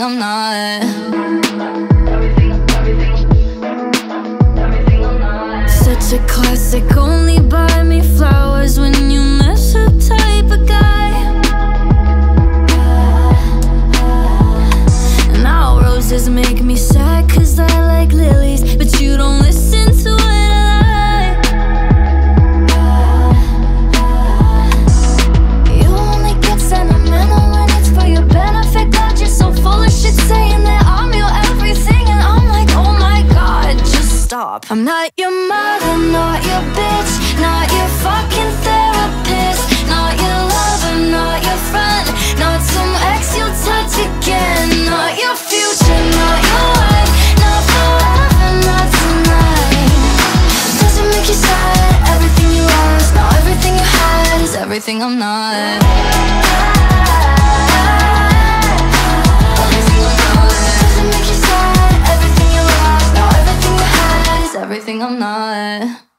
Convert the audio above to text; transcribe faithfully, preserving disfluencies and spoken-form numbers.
I'm not. Such a classic, only buy me flowers when you mess up type of guy. Now roses make me sad cause I like lilies, but you don't listen to what I like. You only get sentimental when it's for your benefit. God, you're so full of shit saying that I'm your everything, and I'm like, oh my god, just stop. I'm not your mother, not your bitch, not your fucking therapist, not your lover, not your friend, not some ex you'll touch again, not your future, not your life, not forever, not tonight. Doesn't make you sad, everything you lost, now everything you had is everything I'm not. Doesn't make you sad, everything you lost, now everything you had is everything I'm not.